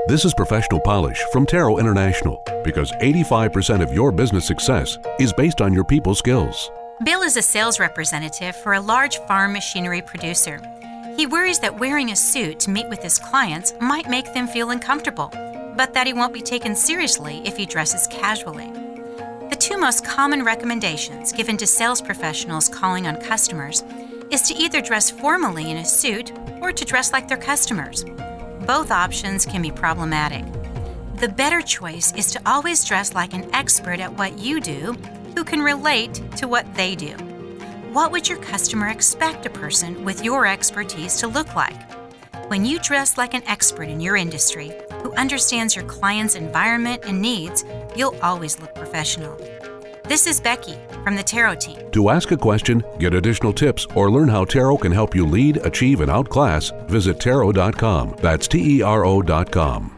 This is Professional Polish from Tarot International, because 85% of your business success is based on your people skills. Bill is a sales representative for a large farm machinery producer. He worries that wearing a suit to meet with his clients might make them feel uncomfortable, but that he won't be taken seriously if he dresses casually. The two most common recommendations given to sales professionals calling on customers is to either dress formally in a suit or to dress like their customers. Both options can be problematic. The better choice is to always dress like an expert at what you do who can relate to what they do. What would your customer expect a person with your expertise to look like? When you dress like an expert in your industry who understands your client's environment and needs, you'll always look professional. This is Becky from the Tarot team. To ask a question, get additional tips, or learn how Tarot can help you lead, achieve, and outclass, visit Tarot.com. That's TERO.com.